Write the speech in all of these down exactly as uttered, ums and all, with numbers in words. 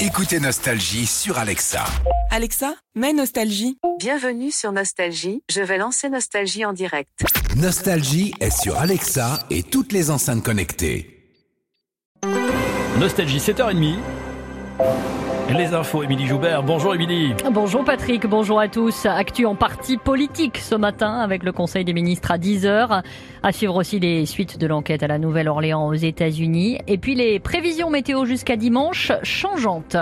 Écoutez Nostalgie sur Alexa. Alexa, mets Nostalgie. Bienvenue sur Nostalgie, je vais lancer Nostalgie en direct. Nostalgie est sur Alexa et toutes les enceintes connectées. Nostalgie, sept heures trente. Les infos, Émilie Joubert. Bonjour Émilie. Bonjour Patrick, bonjour à tous. Actu en partie politique ce matin avec le Conseil des ministres à dix heures. À suivre aussi les suites de l'enquête à la Nouvelle-Orléans aux États-Unis. Et puis les prévisions météo jusqu'à dimanche changeantes.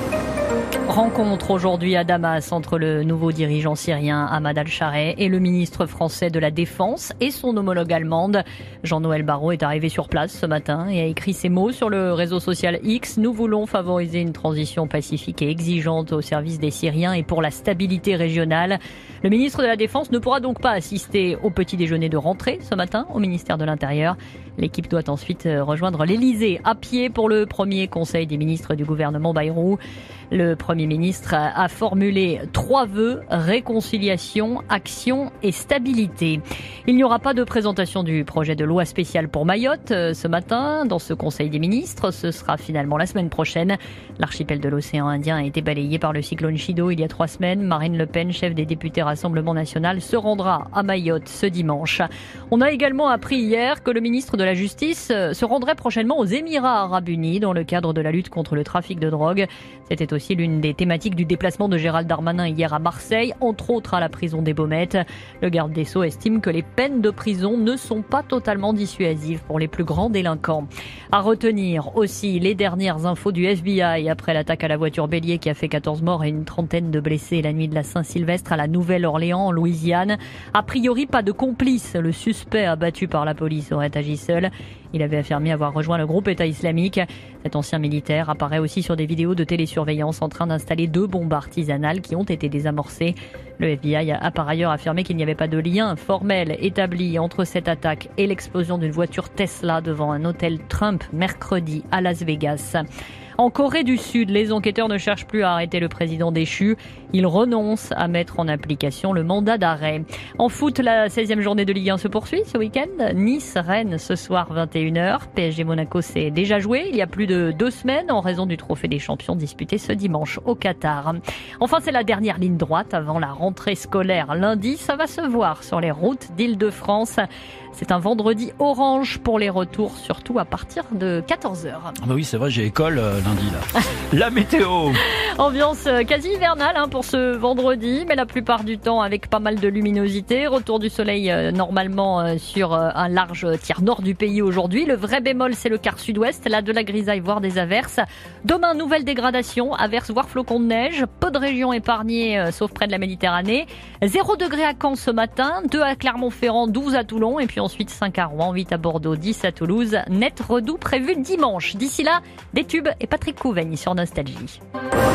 Rencontre aujourd'hui à Damas entre le nouveau dirigeant syrien Ahmad al-Chareh et le ministre français de la Défense et son homologue allemande. Jean-Noël Barrot est arrivé sur place ce matin et a écrit ces mots sur le réseau social X. Nous voulons favoriser une transition pacifique et exigeante au service des Syriens et pour la stabilité régionale. Le ministre de la Défense ne pourra donc pas assister au petit déjeuner de rentrée ce matin au ministère de l'Intérieur. L'équipe doit ensuite rejoindre l'Elysée à pied pour le premier conseil des ministres du gouvernement Bayrou. Le Premier ministre a formulé trois vœux, réconciliation, action et stabilité. Il n'y aura pas de présentation du projet de loi spéciale pour Mayotte ce matin dans ce Conseil des ministres. Ce sera finalement la semaine prochaine. L'archipel de l'océan Indien a été balayé par le cyclone Chido il y a trois semaines. Marine Le Pen, chef des députés Rassemblement National, se rendra à Mayotte ce dimanche. On a également appris hier que le ministre de la Justice se rendrait prochainement aux Émirats Arabes Unis dans le cadre de la lutte contre le trafic de drogue. C'était aussi l'une des thématiques du déplacement de Gérald Darmanin hier à Marseille, entre autres à la prison des Baumettes. Le garde des Sceaux estime que les peines de prison ne sont pas totalement dissuasives pour les plus grands délinquants. À retenir aussi les dernières infos du F B I après l'attaque à la voiture bélier qui a fait quatorze morts et une trentaine de blessés la nuit de la Saint-Sylvestre à la Nouvelle-Orléans en Louisiane. A priori, pas de complice. Le suspect abattu par la police aurait agi seul. Il avait affirmé avoir rejoint le groupe État islamique. Cet ancien militaire apparaît aussi sur des vidéos de télésurveillance en train d'installer deux bombes artisanales qui ont été désamorcées. Le F B I a par ailleurs affirmé qu'il n'y avait pas de lien formel établi entre cette attaque et l'explosion d'une voiture Tesla devant un hôtel Trump mercredi à Las Vegas. En Corée du Sud, les enquêteurs ne cherchent plus à arrêter le président déchu. Ils renoncent à mettre en application le mandat d'arrêt. En foot, la seizième journée de Ligue un se poursuit ce week-end. Nice-Rennes ce soir vingt et une heures. P S G-Monaco s'est déjà joué il y a plus de deux semaines en raison du trophée des champions disputé ce dimanche au Qatar. Enfin, c'est la dernière ligne droite avant la rentrée scolaire lundi. Ça va se voir sur les routes d'Île-de-France. C'est un vendredi orange pour les retours, surtout à partir de quatorze heures. Ah bah oui, c'est vrai, j'ai école euh, lundi là. La météo. Ambiance quasi hivernale hein, pour ce vendredi, mais la plupart du temps avec pas mal de luminosité. Retour du soleil euh, normalement euh, sur euh, un large tiers nord du pays aujourd'hui. Le vrai bémol, c'est le quart sud-ouest, là de la grisaille, voire des averses. Demain, nouvelle dégradation, averses voire flocons de neige. Peu de régions épargnées, euh, sauf près de la Méditerranée. zéro degré à Caen ce matin, deux à Clermont-Ferrand, douze à Toulon, et puis ensuite cinq à Rouen, huit à Bordeaux, dix à Toulouse. Net redoux prévu dimanche. D'ici là, des tubes et Patrick Couvaigne sur Nostalgie.